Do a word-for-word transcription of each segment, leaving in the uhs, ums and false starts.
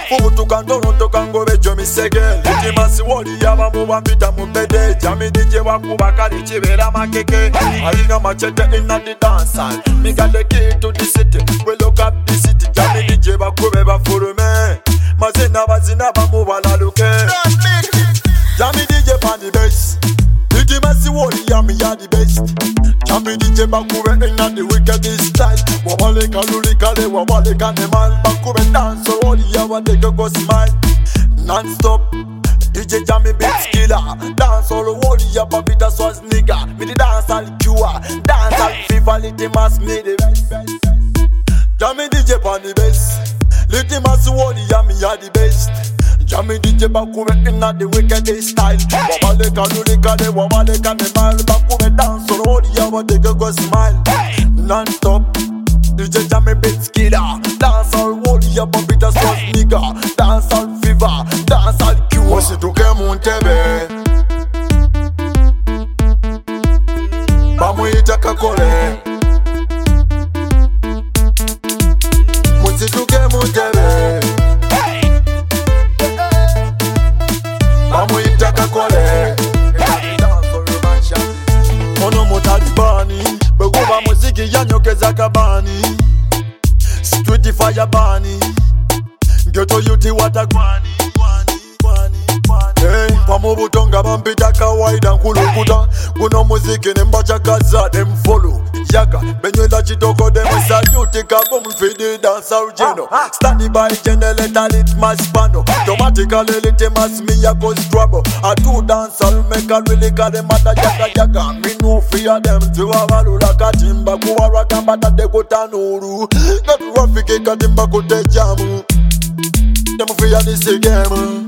Fubutu kantono tokango bejo misege Liti masi woli yaba muwa mbita mubede Jami D J wakuba kari chibera makeke Alinga machete inna the dancehall. Me got the key to the city. We look up the city. Jami D J bakube bafurume Mazina bazina bamuwa la luke Jami D J pan the best. Liti masi woli yami ya the best. Jami D J bakube inna the wickedest style. Wabale kaluli kale wabale kane man. Bakube dance so woli yawa deke go smile. Non-stop D J Jami beats killer. Dance all woli yaba bita swaz nigga. Me the dance all cure. Dance all fever liti mas me the best. Jami D J pan the best. Liti mas woli yami ya the best. Jami D J bakube inna the wickedest style. Wabale kaluli kale wabale kane man. Bakube dance all woli yawa deke go smile. Non-stop D J Jami beats killer. Dance all woli yaba bita swaz nigga. Dance all fever. Dance all cure. Musituke muntebe bamuyita kakole. Musituke muntebe bamuyita kakole. Ono mutalibani beguba muziki yanyokeza kabani. Street fire bani Ghetto yuti watagwani. Hey, pamubutonga bampita kawaida nkulukuta. Kuno muziki nembacha kaza dem follow. Yaka, benywela chitoko dem salute kabom fidi dance original. Standing by generator lit mas pano. Automatically lit mas me ya cause trouble. I do dance I'll make a really got them at yaga yaga. Me no fear them to avalula katimba kuwara kambata de kotanuru. Not rafike katimba kote jamu. Them fear this game.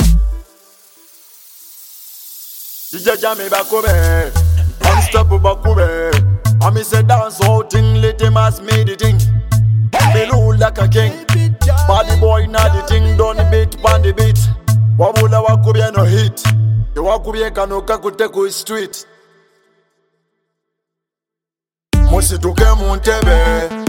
D J Jami bakube, unstoppable bakube. I me say dance all thing, let him ask me the thing. Me look like a king. Body boy na the thing, don't beat pan the beat. Wabula wakube no hit. The wakube kanoka kuteko street. Musituke muntebe